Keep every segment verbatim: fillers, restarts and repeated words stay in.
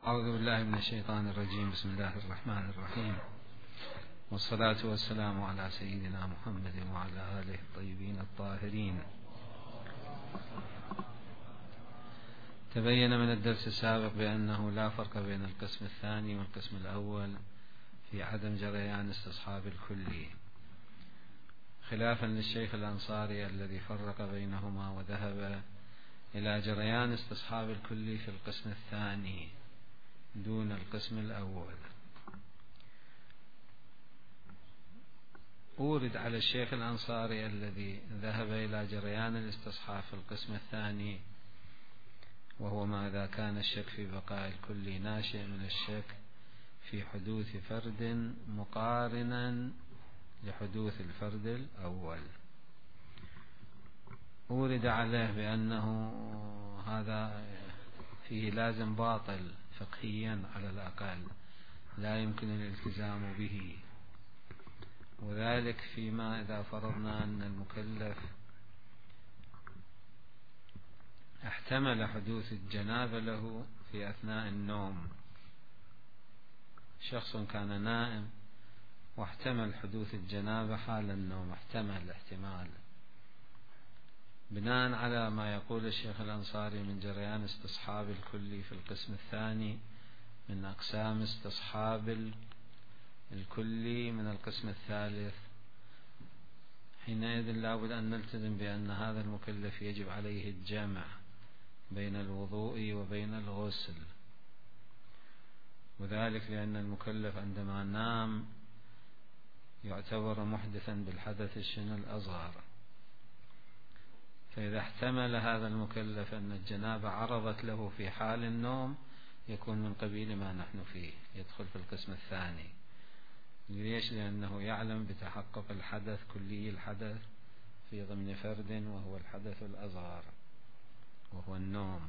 أعوذ بالله من الشيطان الرجيم. بسم الله الرحمن الرحيم، والصلاة والسلام على سيدنا محمد وعلى آله الطيبين الطاهرين. تبين من الدرس السابق بأنه لا فرق بين القسم الثاني والقسم الأول في عدم جريان استصحاب الكلي، خلافا للشيخ الأنصاري الذي فرق بينهما وذهب إلى جريان استصحاب الكلي في القسم الثاني دون القسم الأول. أورد على الشيخ الأنصاري الذي ذهب إلى جريان الاستصحاب في القسم الثاني، وهو ما إذا كان الشك في بقاء الكلي ناشئ من الشك في حدوث فرد مقارنا لحدوث الفرد الأول. أورد عليه بأنه هذا فيه لازم باطل فقهيا على الأقل، لا يمكن الالتزام به، وذلك فيما إذا فرضنا أن المكلف احتمل حدوث الجنابة له في أثناء النوم. شخص كان نائم واحتمل حدوث الجنابة حال النوم، احتمل احتمال. بناء على ما يقول الشيخ الأنصاري من جريان استصحاب الكلي في القسم الثاني من أقسام استصحاب الكلي من القسم الثالث، حينئذ لابد أن نلتزم بأن هذا المكلف يجب عليه الجمع بين الوضوء وبين الغسل، وذلك لأن المكلف عندما نام يعتبر محدثا بالحدث الشن الأصغر، فإذا احتمل هذا المكلف أن الجنابة عرضت له في حال النوم يكون من قبيل ما نحن فيه، يدخل في القسم الثاني. ليش؟ لأنه يعلم بتحقق الحدث كلي الحدث في ضمن فرد وهو الحدث الأصغر وهو النوم.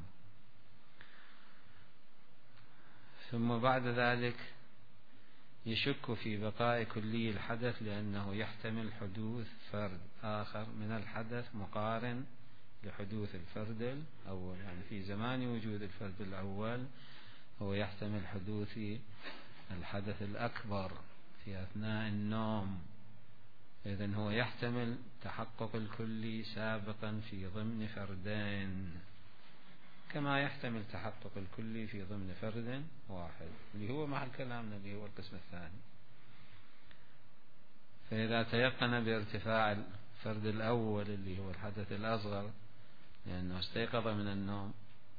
ثم بعد ذلك يشك في بقاء كلي الحدث لأنه يحتمل حدوث فرد آخر من الحدث مقارن لحدوث الفرد الأول، يعني في زمان وجود الفرد الأول هو يحتمل حدوث الحدث الأكبر في أثناء النوم، إذن هو يحتمل تحقق الكلي سابقا في ضمن فردين كما يحتمل تحقق الكلي في ضمن فرد واحد، اللي هو محل كلامنا اللي هو القسم الثاني. فإذا تيقن بارتفاع الفرد الأول اللي هو الحدث الأصغر لأنه استيقظ من النوم،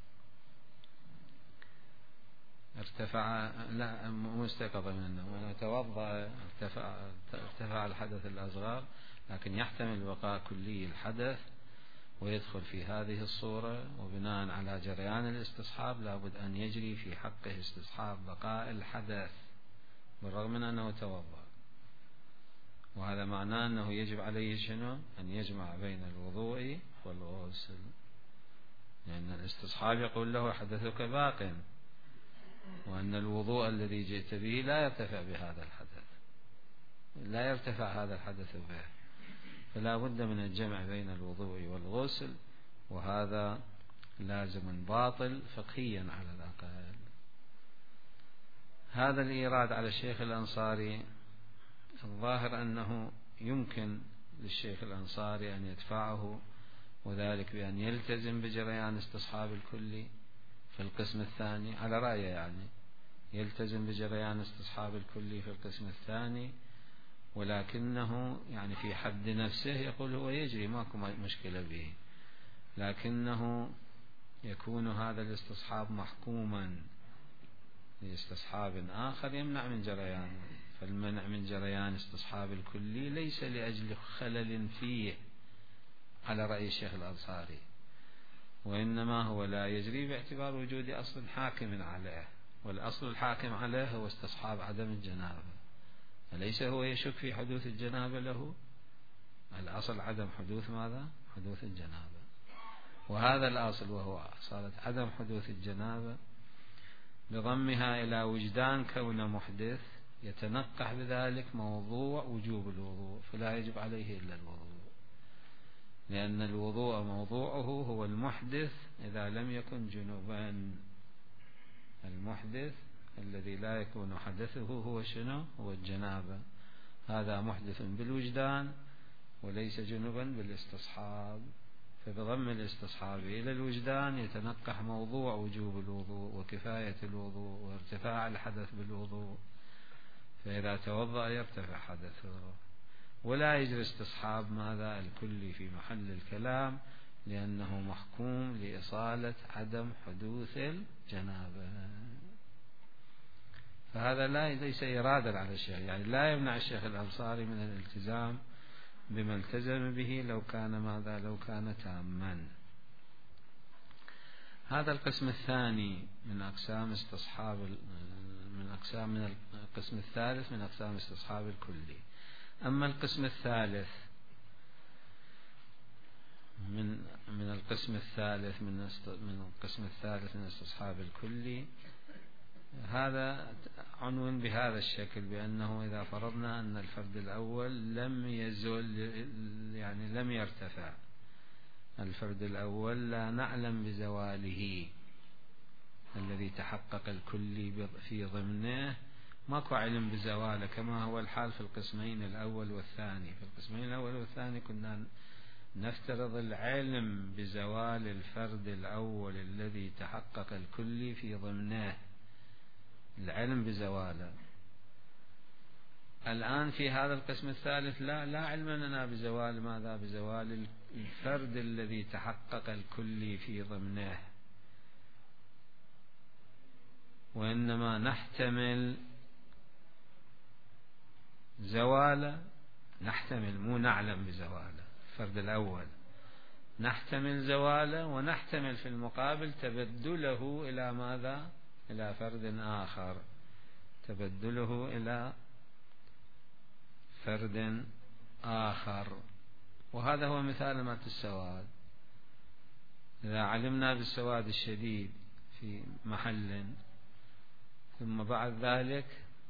ارتفع لا مو استيقظ من النوم، أنا توضأ ارتفع, ارتفع الحدث الأصغر، لكن يحتمل بقاء كلي الحدث ويدخل في هذه الصورة، وبناء على جريان الاستصحاب لابد أن يجري في حقه استصحاب بقاء الحدث بالرغم من أنه توضأ، وهذا معناه أنه يجب عليه شنو؟ أن يجمع بين الوضوء والغسل، لأن الاستصحاب يقول له حدثك باق، وأن الوضوء الذي جئت به لا يرتفع بهذا الحدث، لا يرتفع هذا الحدث به، فلا بد من الجمع بين الوضوء والغسل، وهذا لازم باطل فقهيا على الأقل. هذا الإيراد على الشيخ الأنصاري الظاهر أنه يمكن للشيخ الأنصاري أن يدفعه، وذلك بأن يلتزم بجريان استصحاب الكلي في القسم الثاني على رأيه، يعني يلتزم بجريان استصحاب الكلي في القسم الثاني، ولكنه يعني في حد نفسه يقول هو يجري ماكو مشكلة به، لكنه يكون هذا الاستصحاب محكوما لاستصحاب آخر يمنع من جريانه، فالمنع من جريان استصحاب الكلي ليس لأجل خلل فيه على رأي الشيخ الأنصاري، وإنما هو لا يجري باعتبار وجود أصل حاكم عليه، والأصل الحاكم عليه هو استصحاب عدم الجنابة، فليس هو يشك في حدوث الجنابة له، الأصل عدم حدوث ماذا؟ حدوث الجنابة، وهذا الأصل وهو صارت عدم حدوث الجنابة بضمها إلى وجدان كون محدث يتنقح بذلك موضوع وجوب الوضوء، فلا يجب عليه إلا الوضوء، لأن الوضوء موضوعه هو المحدث إذا لم يكن جنوبا، المحدث الذي لا يكون حدثه هو شنو؟ هو الجنابة. هذا محدث بالوجدان وليس جنبا بالاستصحاب، فبضم الاستصحاب إلى الوجدان يتنقح موضوع وجوب الوضوء وكفاية الوضوء وارتفاع الحدث بالوضوء، فإذا توضأ يرتفع حدثه. ولا يجري استصحاب ماذا؟ الكلي في محل الكلام، لأنه محكوم لإصالة عدم حدوث الجنابة. فهذا لا ليس إرادة على الشيخ، يعني لا يمنع الشيخ الأنصاري من الالتزام بما التزم به لو كان ماذا؟ لو كان تاما. هذا القسم الثاني من أقسام استصحاب، من أقسام من القسم الثالث من أقسام استصحاب الكلي. أما القسم الثالث من من القسم الثالث من من القسم الثالث من استصحاب الكلي، هذا عنوان بهذا الشكل، بأنه إذا فرضنا أن الفرد الأول لم يزل، يعني لم يرتفع، الفرد الأول لا نعلم بزواله الذي تحقق الكلي في ضمنه، ماكو علم بزواله كما هو الحال في القسمين الأول والثاني. في القسمين الأول والثاني كنا نفترض العلم بزوال الفرد الأول الذي تحقق الكلي في ضمنه، العلم بزواله. الآن في هذا القسم الثالث لا لا علم لنا بزوال ماذا؟ بزوال الفرد الذي تحقق الكلي في ضمنه، وإنما نحتمل زواله، نحتمل مو نعلم بزواله، الفرد الأول نحتمل زواله، ونحتمل في المقابل تبدله إلى ماذا؟ إلى فرد آخر، تبدله إلى فرد آخر. وهذا هو مثال مات السواد. إذا علمنا بالسواد الشديد في محل ثم بعد ذلك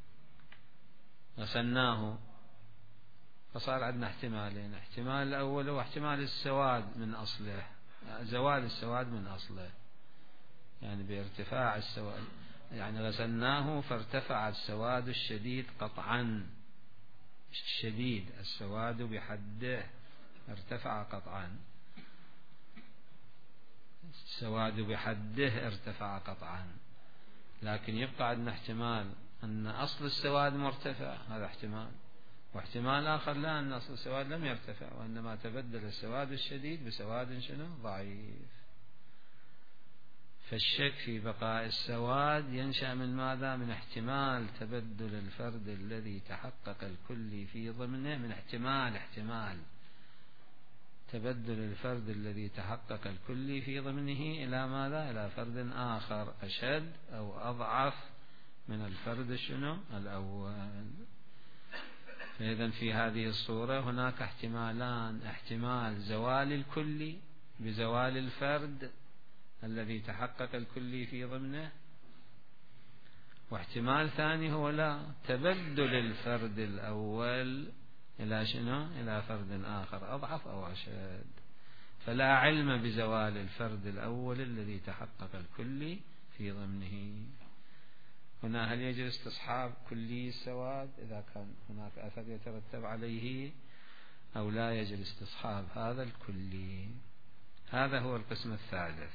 غسلناه، فصار عندنا احتمالين، احتمال الأول هو احتمال السواد من أصله، زوال السواد من أصله، يعني بارتفاع السواد، يعني غسلناه فارتفع السواد الشديد قطعا، الشديد السواد بحده ارتفع قطعا، السواد بحده ارتفع قطعا. لكن يبقى عندنا احتمال أن أصل السواد مرتفع، هذا احتمال، واحتمال آخر لا، أن أصل السواد لم يرتفع وإنما تبدل السواد الشديد بسواد شنو؟ ضعيف. فالشك في بقاء السواد ينشأ من ماذا؟ من احتمال تبدل الفرد الذي تحقق الكلي في ضمنه، من احتمال احتمال تبدل الفرد الذي تحقق الكلي في ضمنه إلى ماذا؟ إلى فرد آخر أشد أو أضعف من الفرد شنو؟ الأول. فإذا في هذه الصورة هناك احتمالان، احتمال زوال الكلي بزوال الفرد الذي تحقق الكلي في ضمنه، واحتمال ثاني هو لا، تبدل الفرد الأول إلى شنو؟ إلى فرد آخر أضعف أو أشد. فلا علم بزوال الفرد الأول الذي تحقق الكلي في ضمنه. هنا هل يجب استصحاب كلي السواد إذا كان هناك أثر يترتب عليه، أو لا يجب استصحاب هذا الكلي؟ هذا هو القسم الثالث.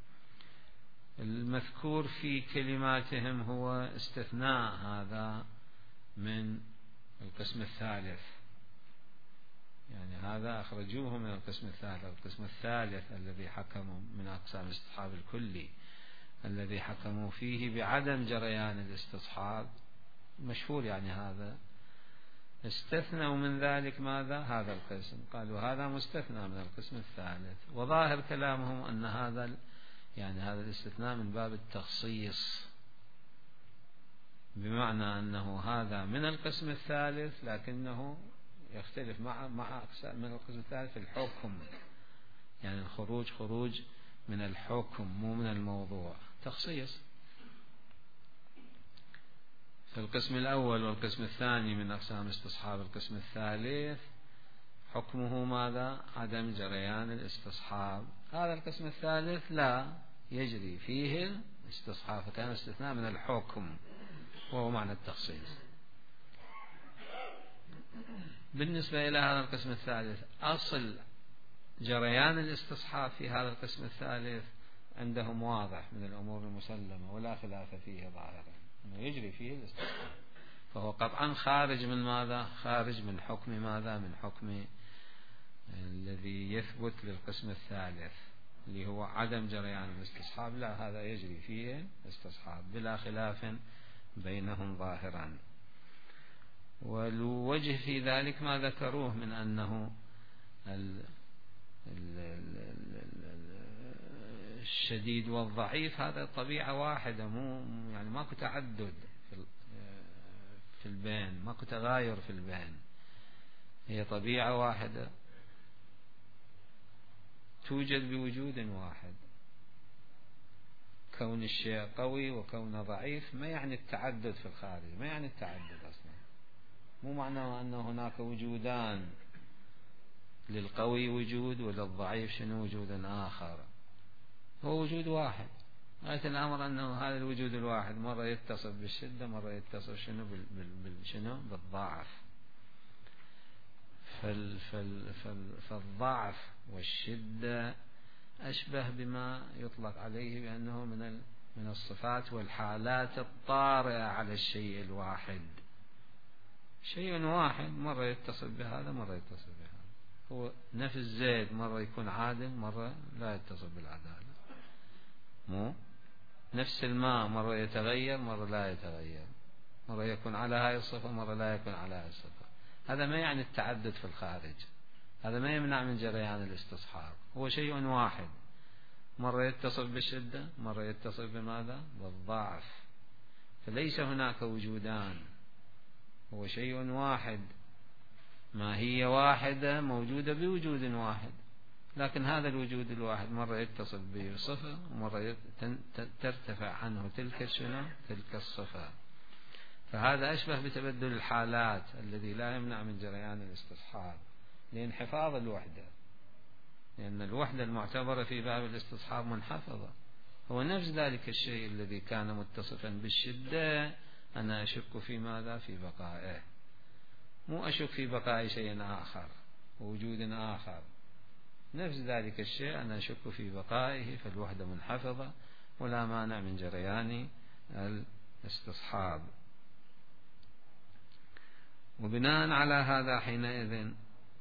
المذكور في كلماتهم هو استثناء هذا من القسم الثالث، يعني هذا أخرجوه من القسم الثالث. القسم الثالث الذي حكموا من أقسام استصحاب الكلي الذي حكموا فيه بعدم جريان الاستصحاب مشهور، يعني هذا استثنوا من ذلك ماذا؟ هذا القسم، قالوا هذا مستثنى من القسم الثالث. وظاهر كلامهم أن هذا يعني هذا الاستثناء من باب التخصيص، بمعنى أنه هذا من القسم الثالث لكنه يختلف مع مع من القسم الثالث في الحكم، يعني الخروج خروج من الحكم مو من الموضوع، تخصيص. في القسم الأول والقسم الثاني من أقسام استصحاب القسم الثالث حكمه ماذا؟ عدم جريان الاستصحاب. هذا القسم الثالث لا يجري فيه الاستصحاب، فكان استثناء من الحكم وهو معنى التخصيص. بالنسبة إلى هذا القسم الثالث، أصل جريان الاستصحاب في هذا القسم الثالث عندهم واضح من الأمور المسلمة ولا خلاف فيه ظاهرا أنه يجري فيه الاستصحاب، فهو قطعا خارج من ماذا؟ خارج من حكم ماذا؟ من حكم الذي يثبت للقسم الثالث اللي هو عدم جريان الاستصحاب، لا هذا يجري فيه الاستصحاب بلا خلاف بينهم ظاهرا. والوجه في ذلك ما ذكروه من أنه الشديد والضعيف هذا طبيعة واحدة، مو يعني ماكو تعدد في البين، ماكو تغاير في البين، هي طبيعة واحدة توجد بوجود واحد. كون الشيء قوي وكونه ضعيف ما يعني التعدد في الخارج، ما يعني التعدد أصلا، مو معناه أن هناك وجودان، للقوي وجود وللضعيف شنو وجود آخر، هو وجود واحد. غاية الأمر أنه هذا الوجود الواحد مرة يتصف بالشدة، مرة يتصف شنو بالشنو بالضعف. فال فال فال فالضعف والشدة أشبه بما يطلق عليه بأنه من من الصفات والحالات الطارئة على الشيء الواحد. شيء واحد مرة يتصف بهذا مرة يتصف بهذا، هو نفس زيد مرة يكون عادل مرة لا يتصف بالعدالة، مو نفس الماء مرة يتغير مرة لا يتغير، مرة يكون على هاي الصفة مرة لا يكون على هاي الصفة. هذا ما يعني التعدد في الخارج، هذا ما يمنع من جريان الاستصحاب، هو شيء واحد مرة يتصف بالشدة مرة يتصف بماذا؟ بالضعف. فليس هناك وجودان، هو شيء واحد، ماهية واحدة موجودة بوجود واحد، لكن هذا الوجود الواحد مرة يتصف بصفة ومرة ترتفع عنه تلك شنو؟ تلك الصفة. فهذا أشبه بتبدل الحالات الذي لا يمنع من جريان الاستصحاب لانحفاظ الوحدة، لأن الوحدة المعتبرة في باب الاستصحاب منحفظة. هو نفس ذلك الشيء الذي كان متصفا بالشدة أنا أشك في ماذا؟ في بقائه، مو أشك في بقاء شيء آخر ووجود آخر، نفس ذلك الشيء أنا أشك في بقائه، فالوحدة منحفظة ولا مانع من جريان الاستصحاب. وبناء على هذا حينئذ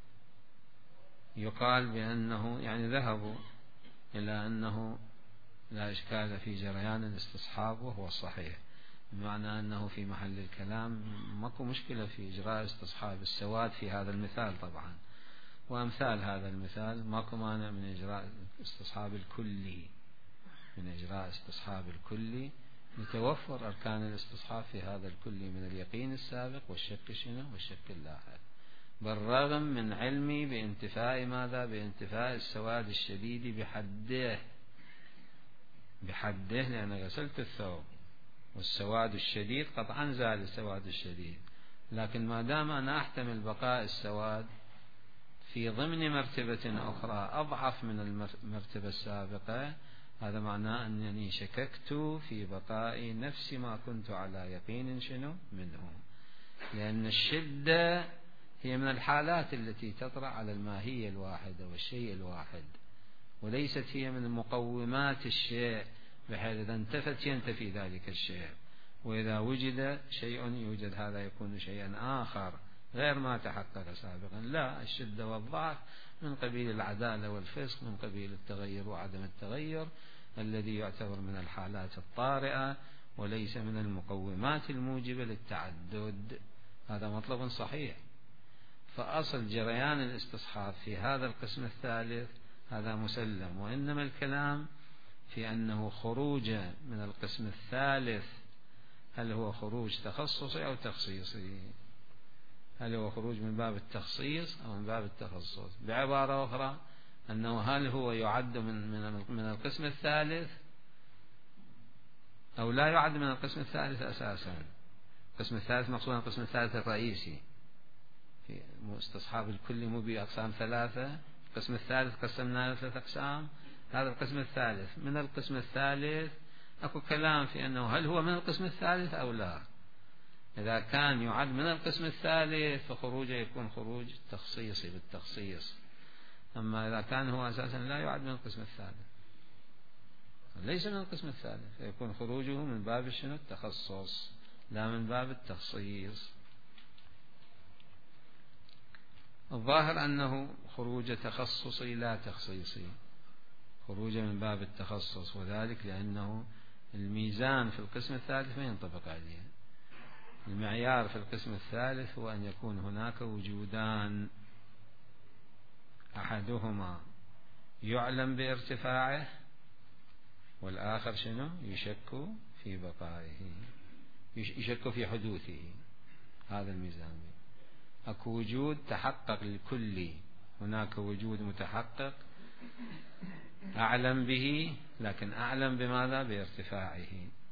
يقال بأنه يعني ذهبوا إلى أنه لا إشكال في جريان الاستصحاب وهو الصحيح، بمعنى أنه في محل الكلام ماكو مشكلة في إجراء استصحاب السواد في هذا المثال طبعا، وأمثال هذا المثال ماكو مانع من إجراء استصحاب الكلي، من إجراء استصحاب الكلي لتوفر أركان الاستصحاب في هذا الكلي من اليقين السابق والشك شنو؟ والشك اللاحق، بالرغم من علمي بانتفاء ماذا؟ بانتفاء السواد الشديد بحده، بحده لأن غسلت الثوب والسواد الشديد قطعا زال السواد الشديد، لكن ما دام أنا أحتمل بقاء السواد في ضمن مرتبة أخرى أضعف من المرتبة السابقة، هذا معناه أنني شككت في بقاء نفس ما كنت على يقين شنو منه، لأن الشدة هي من الحالات التي تطرأ على الماهية الواحدة والشيء الواحد، وليست هي من مقومات الشيء بحيث إذا انتفت ينتفي ذلك الشيء، وإذا وجد شيء يوجد هذا يكون شيئا آخر غير ما تحقق سابقا. لا، الشدة والضعف من قبيل العدالة والفسق، من قبيل التغير وعدم التغير الذي يعتبر من الحالات الطارئة وليس من المقومات الموجبة للتعدد. هذا مطلب صحيح. فأصل جريان الاستصحاب في هذا القسم الثالث هذا مسلم، وإنما الكلام في أنه خروج من القسم الثالث هل هو خروج تخصصي أو تخصيصي، هل هو خروج من باب التخصيص أو من باب التخصص. بعبارة أخرى أنه هل هو يعد من من من القسم الثالث أو لا يعد من القسم الثالث أساسا. القسم الثالث مقصود القسم الثالث الرئيسي في استصحاب الكل مو بأقسام ثلاثة، القسم الثالث قسمناه ثلاثة أقسام، هذا القسم الثالث من القسم الثالث أكو كلام في أنه هل هو من القسم الثالث أو لا. إذا كان يعد من القسم الثالث فخروجه يكون خروج تخصيصي بالتخصيص، أما إذا كان هو أساسا لا يعد من القسم الثالث ليس من القسم الثالث فيكون خروجه من باب شنو التخصص لا من باب التخصيص. الظاهر أنه خروج تخصصي لا تخصيصي، خروج من باب التخصص، وذلك لأنه الميزان في القسم الثالث ما ينطبق عليه. المعيار في القسم الثالث هو أن يكون هناك وجودان، أحدهما يعلم بارتفاعه والآخر شنو يشك في بقائه، يشك في حدوثه. هذا الميزان. أكو وجود تحقق للكلي، هناك وجود متحقق أعلم به، لكن أعلم بماذا؟ بارتفاعه.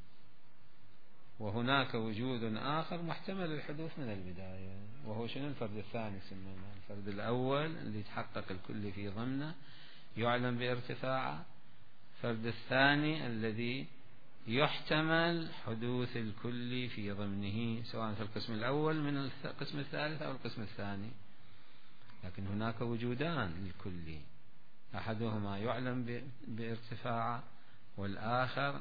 وهناك وجود آخر محتمل الحدوث من البداية، وهو شنو؟ الفرد الثاني سميناه. الفرد الأول اللي يتحقق الكل في ضمنه يعلم بارتفاعه، الفرد الثاني الذي يحتمل حدوث الكل في ضمنه سواء في القسم الأول من القسم الثالث أو القسم الثاني. لكن هناك وجودان للكل، أحدهما يعلم بارتفاعه والآخر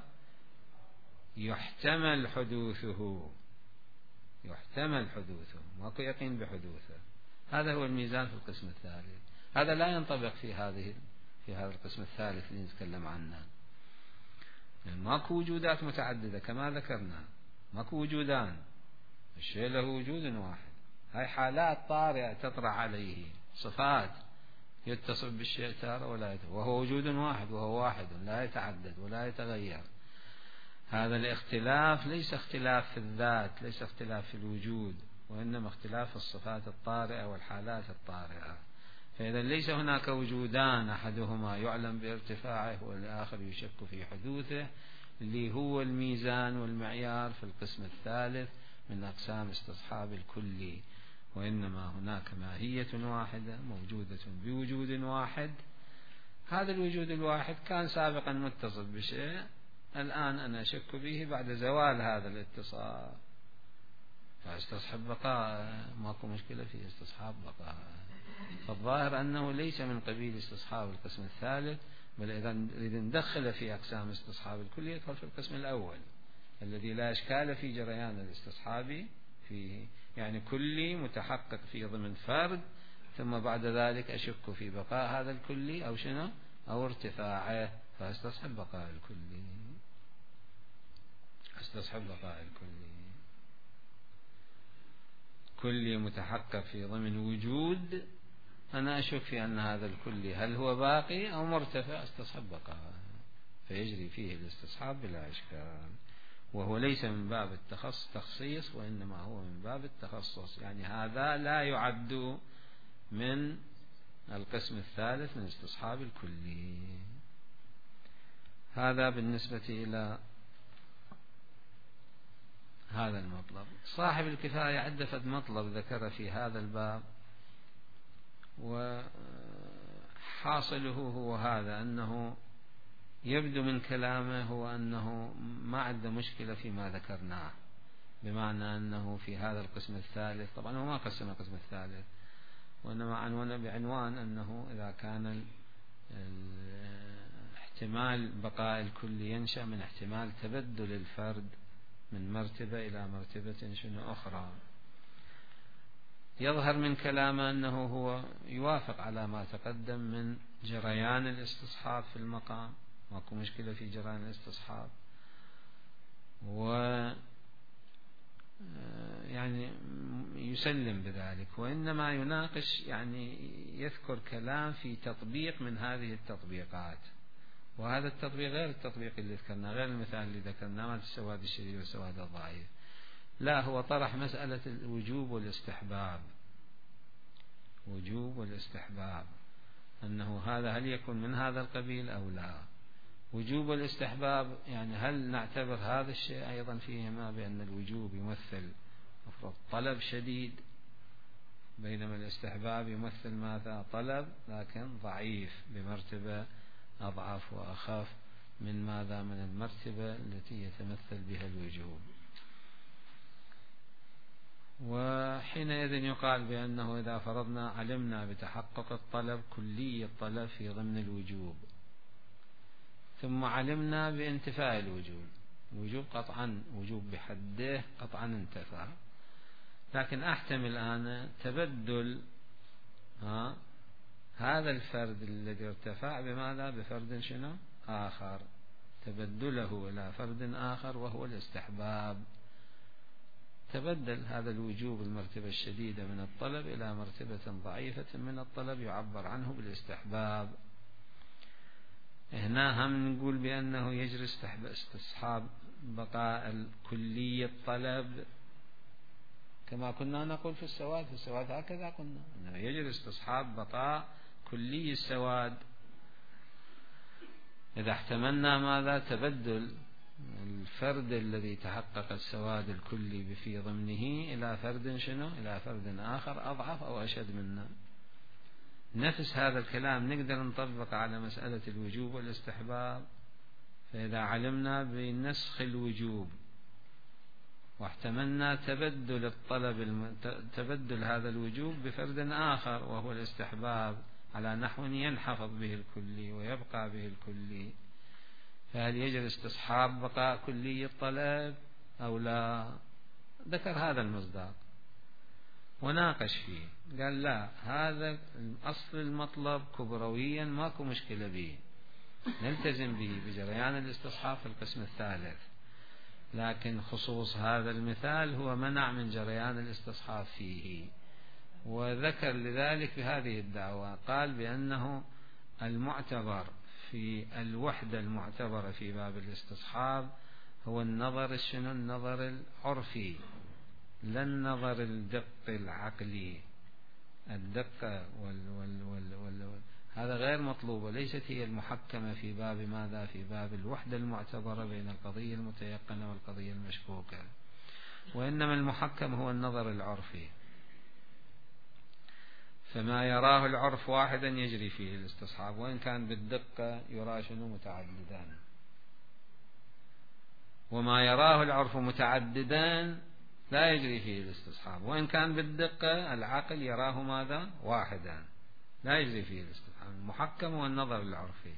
يحتمل حدوثه، يحتمل حدوثه ماكو يقين بحدوثه. هذا هو الميزان في القسم الثالث. هذا لا ينطبق في هذه في هذا القسم الثالث اللي نتكلم عنه. يعني ماكو وجودات متعددة كما ذكرنا، ماكو وجودان، الشيء له وجود واحد. هاي حالات طارئة تطرح عليه، صفات يتصف بالشيء تارة ولا يتغير، وهو وجود واحد، وهو واحد لا يتعدد ولا يتغير. هذا الاختلاف ليس اختلاف في الذات، ليس اختلاف في الوجود، وإنما اختلاف في الصفات الطارئة والحالات الطارئة. فإذا ليس هناك وجودان أحدهما يعلم بارتفاعه والآخر يشك في حدوثه، اللي هو الميزان والمعيار في القسم الثالث من أقسام استصحاب الكلي. وإنما هناك ماهية واحدة موجودة بوجود واحد. هذا الوجود الواحد كان سابقا متصف بشيء، الآن أنا أشك به بعد زوال هذا الاتصال، فاستصحب بقاء، ماكو مشكلة في استصحاب بقاء. فالظاهر أنه ليس من قبيل استصحاب القسم الثالث، بل إذا نريد ندخل في أقسام استصحاب الكلي يدخل في القسم الأول الذي لا إشكال في جريان الاستصحاب فيه، يعني كلي متحقق في ضمن فرد، ثم بعد ذلك أشك في بقاء هذا الكلي أو شنو أو ارتفاعه، فاستصحب بقاء الكلي، استصحب بقاء الكلي. كلي متحقق في ضمن وجود، أنا أشك في أن هذا الكلي هل هو باقي أو مرتفع، استصحب بقاء، فيجري فيه الاستصحاب بلا إشكال. وهو ليس من باب التخصيص وإنما هو من باب التخصص، يعني هذا لا يعد من القسم الثالث من استصحاب الكلي. هذا بالنسبة إلى هذا المطلب. صاحب الكفاية عدة مطلب ذكر في هذا الباب، وحاصله هو هذا، أنه يبدو من كلامه هو أنه ما عنده مشكلة فيما ذكرناه، بمعنى أنه في هذا القسم الثالث، طبعا هو ما قسم القسم الثالث وإنما عنوانه بعنوان أنه إذا كان احتمال بقاء الكل ينشأ من احتمال تبدل الفرد من مرتبة إلى مرتبة شنو أخرى. يظهر من كلامه أنه هو يوافق على ما تقدم من جريان الاستصحاب في المقام، ماكو مشكلة في جريان الاستصحاب، و يعني يسلم بذلك، وإنما يناقش يعني يذكر كلام في تطبيق من هذه التطبيقات، وهذا التطبيق غير التطبيق اللي ذكرناه، غير المثال اللي ذكرناه مال السواد الشديد والسواد الضعيف. لا، هو طرح مسألة الوجوب والاستحباب، وجوب والاستحباب، أنه هذا هل يكون من هذا القبيل أو لا. وجوب الاستحباب يعني هل نعتبر هذا الشيء أيضا فيهما بأن الوجوب يمثل مفروض طلب شديد، بينما الاستحباب يمثل ماذا؟ طلب لكن ضعيف بمرتبة أضعف وأخف من ماذا؟ من المرتبة التي يتمثل بها الوجوب. وحينئذ يقال بأنه إذا فرضنا علمنا بتحقق الطلب كلي الطلب في ضمن الوجوب، ثم علمنا بانتفاء الوجوب، الوجوب قطعا وجوب بحده قطعا انتفى، لكن أحتمل الآن تبدل ها هذا الفرد الذي ارتفع بماذا؟ بفرد شنو؟ آخر، تبدله إلى فرد آخر وهو الاستحباب. تبدل هذا الوجوب المرتبة الشديدة من الطلب إلى مرتبة ضعيفة من الطلب يعبر عنه بالاستحباب. هنا هم نقول بأنه يجري استصحاب بقاء الكلي الطلب كما كنا نقول في السواد، في السواد هكذا قلنا أنه يجري استصحاب بقاء كلي السواد إذا احتملنا ماذا؟ تبدل الفرد الذي تحقق السواد الكلي في ضمنه إلى فرد شنو؟ إلى فرد آخر أضعف أو أشد منه. نفس هذا الكلام نقدر نطبق على مسألة الوجوب والاستحباب. فإذا علمنا بنسخ الوجوب واحتملنا تبدل الطلب الم... تبدل هذا الوجوب بفرد آخر وهو الاستحباب على نحو ينحفظ به الكلي ويبقى به الكلي، فهل يجري استصحاب بقاء كلي الطلب أو لا؟ ذكر هذا المصداق وناقش فيه، قال لا، هذا أصل المطلب كبرويا ماكو مشكلة به، نلتزم به بجريان الاستصحاب في القسم الثالث، لكن خصوص هذا المثال هو منع من جريان الاستصحاب فيه. وذكر لذلك بهذه الدعوة، قال بأنه المعتبر في الوحدة المعتبرة في باب الاستصحاب هو النظر شنو؟ النظر العرفي، لا النظر الدق العقلي. الدقة وال وال وال وال هذا غير مطلوب، وليست هي المحكمة في باب ماذا؟ في باب الوحدة المعتبرة بين القضية المتيقنة والقضية المشكوكة، وإنما المحكم هو النظر العرفي. فما يراه العرف واحدا يجري فيه الاستصحاب، وإن كان بالدقة يرى شنو؟ متعددان. وما يراه العرف متعددان لا يجري فيه الاستصحاب، وإن كان بالدقة العقل يراه ماذا؟ واحدا لا يجري فيه الاستصحاب. المحكم هو النظر العرفي.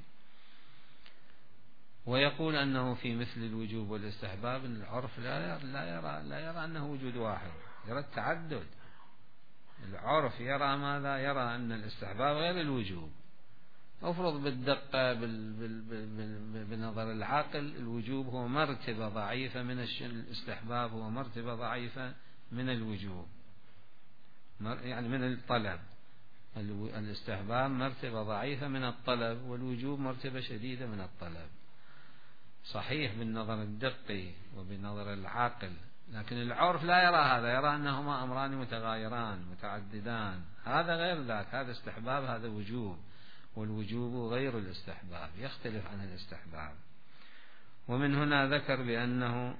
ويقول أنه في مثل الوجوب والاستحباب العرف لا يرى, لا يرى, لا يرى أنه وجود واحد، يرى التعدد. العرف يرى ماذا؟ يرى أن الاستحباب غير الوجوب. أفرض بالدقة بنظر العقل الوجوب هو مرتبة ضعيفة من الاستحباب، هو مرتبة ضعيفة من الوجوب، يعني من الطلب. الاستحباب مرتبة ضعيفة من الطلب، والوجوب مرتبة شديدة من الطلب. صحيح بالنظر الدقي وبنظر العقل، لكن العرف لا يرى هذا، يرى أنهما أمران متغايران متعددان. هذا غير ذاك، هذا استحباب هذا وجوب، والوجوب غير الاستحباب، يختلف عن الاستحباب. ومن هنا ذكر بأنه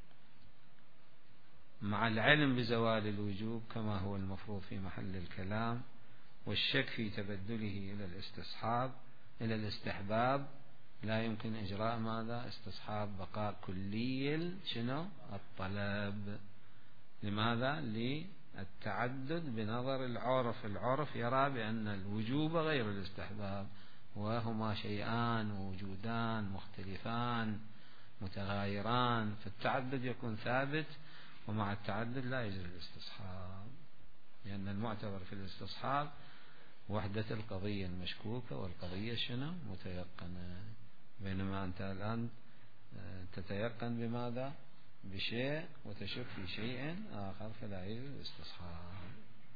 مع العلم بزوال الوجوب كما هو المفروض في محل الكلام، والشك في تبدله إلى الاستصحاب إلى الاستحباب، لا يمكن إجراء ماذا؟ استصحاب بقاء كلي شنو؟ الطلب. لماذا؟ للتعدد بنظر العرف. العرف يرى بأن الوجوب غير الاستحباب، وهما شيئان وجودان مختلفان متغايران، فالتعدد يكون ثابت، ومع التعدد لا يجري الاستصحاب، لأن المعتبر في الاستصحاب وحدة القضية المشكوكة والقضية شنو؟ متيقنة. بينما أنت الآن تتيقن بماذا؟ بشيء وتشك في شيء آخر، فلا يجوز الاستصحاب.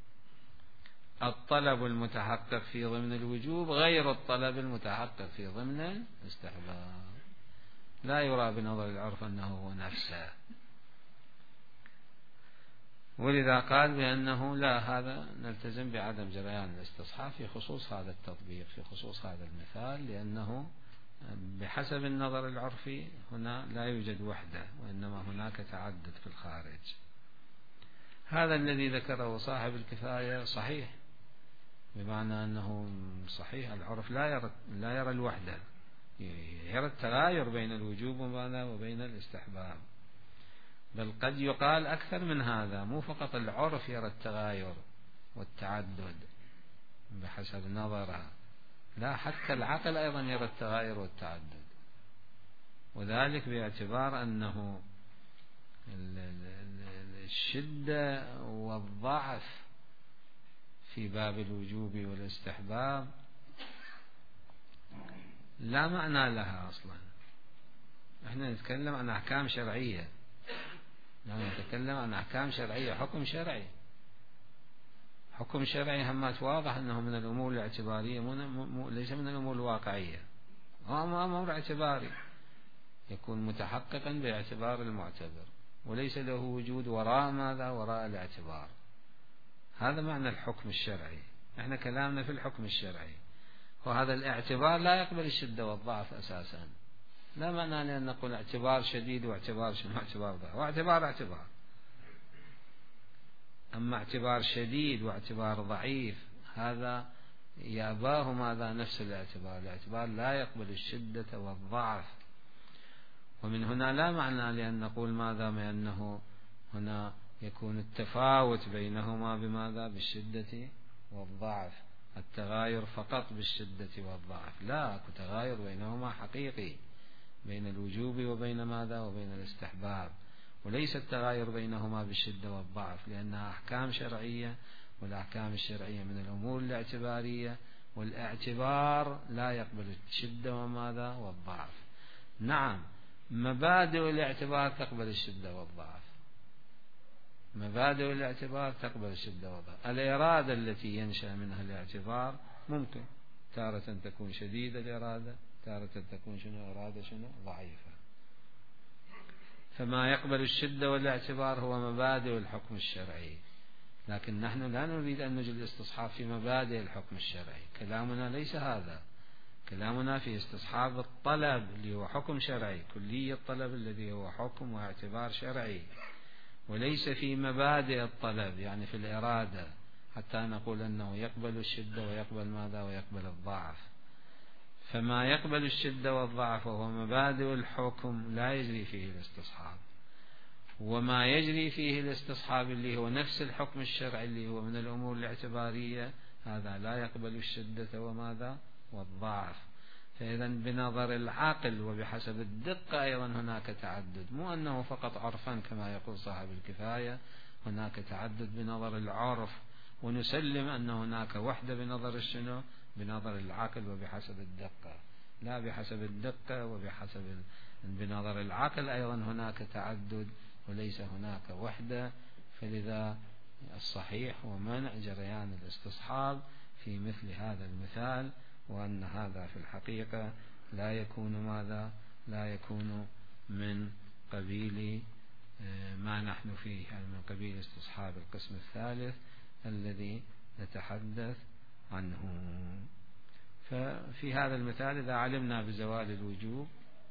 الطلب المتحقق في ضمن الوجوب غير الطلب المتحقق في ضمن الاستحباب، لا يرى بنظر العرف أنه هو نفسه. ولذا قال بأنه لا، هذا نلتزم بعدم جريان الاستصحاب في خصوص هذا التطبيق، في خصوص هذا المثال، لأنه بحسب النظر العرفي هنا لا يوجد وحدة، وإنما هناك تعدد في الخارج. هذا الذي ذكره صاحب الكفاية صحيح، بمعنى أنه صحيح العرف لا يرى, لا يرى الوحدة، يرى التغاير بين الوجوب وبين الاستحباب، بل قد يقال أكثر من هذا، مو فقط العرف يرى التغاير والتعدد بحسب نظره، لا حتى العقل أيضا يرى التغاير والتعدد، وذلك باعتبار أنه الشدة والضعف في باب الوجوب والاستحباب لا معنى لها أصلا. احنا نتكلم عن أحكام شرعية، نحن نتكلم عن أحكام شرعية، حكم شرعي، حكم شرعي همات واضح أنه من الأمور الاعتبارية، ليس من الأمور الواقعية، هو أمر اعتباري يكون متحققا باعتبار المعتبر، وليس له وجود وراء ماذا؟ وراء الاعتبار. هذا معنى الحكم الشرعي. احنا كلامنا في الحكم الشرعي، وهذا الاعتبار لا يقبل الشدة والضعف أساسا. لا معنى لأن نقول اعتبار شديد واعتبار شنو اعتبار ضعف، واعتبار اعتبار. أما اعتبار شديد واعتبار ضعيف هذا يأباه ماذا؟ نفس الاعتبار. الاعتبار لا يقبل الشدة والضعف، ومن هنا لا معنى لأن نقول ماذا؟ ما أنه هنا يكون التفاوت بينهما بماذا؟ بالشدة والضعف، التغاير فقط بالشدة والضعف، لا، تغاير بينهما حقيقي بين الوجوب وبين ماذا؟ وبين الاستحباب، وليس التغاير بينهما بالشدة والضعف، لأنها أحكام شرعية، والأحكام الشرعية من الأمور الاعتبارية، والاعتبار لا يقبل الشدة وماذا؟ والضعف. نعم، مبادئ الاعتبار تقبل الشدة والضعف، مبادئ الاعتبار تقبل الشدة والضعف. الإرادة التي ينشأ منها الاعتبار ممكن تارة تكون شديدة الإرادة، تارة تكون شنو؟ إرادة شنو؟ ضعيفة. فما يقبل الشدة والاعتبار هو مبادئ الحكم الشرعي، لكن نحن لا نريد أن نجل الاستصحاب في مبادئ الحكم الشرعي، كلامنا ليس هذا، كلامنا في استصحاب الطلب اللي هو حكم شرعي، كلية الطلب الذي هو حكم واعتبار شرعي، وليس في مبادئ الطلب يعني في الإرادة، حتى نقول أنه يقبل الشدة ويقبل ماذا؟ ويقبل الضعف. فما يقبل الشدة والضعف وهو مبادئ الحكم لا يجري فيه الاستصحاب، وما يجري فيه الاستصحاب اللي هو نفس الحكم الشرعي اللي هو من الأمور الاعتبارية هذا لا يقبل الشدة وماذا؟ والضعف. فإذا بنظر العقل وبحسب الدقة أيضا هناك تعدد، مو أنه فقط عرفا كما يقول صاحب الكفاية، هناك تعدد بنظر العرف، ونسلم أن هناك وحدة بنظر الشنو؟ بنظر العقل وبحسب الدقة، لا بحسب الدقة وبحسب بنظر العقل أيضا هناك تعدد وليس هناك وحدة. فلذا الصحيح هو منع جريان الاستصحاب في مثل هذا المثال، وأن هذا في الحقيقة لا يكون ماذا؟ لا يكون من قبيل ما نحن فيه، يعني من قبيل استصحاب القسم الثالث الذي نتحدث عنه. ففي هذا المثال إذا علمنا بزوال الوجوب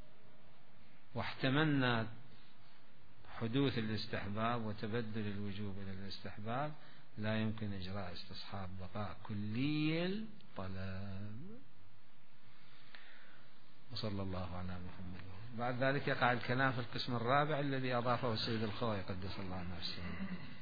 واحتملنا حدوث الاستحباب وتبدل الوجوب إلى الاستحباب لا يمكن إجراء استصحاب بقاء كلي الطلب. وصلى الله على محمد. بعد ذلك يقع الكلام في القسم الرابع الذي أضافه السيد الخوئي قدس الله نفسه.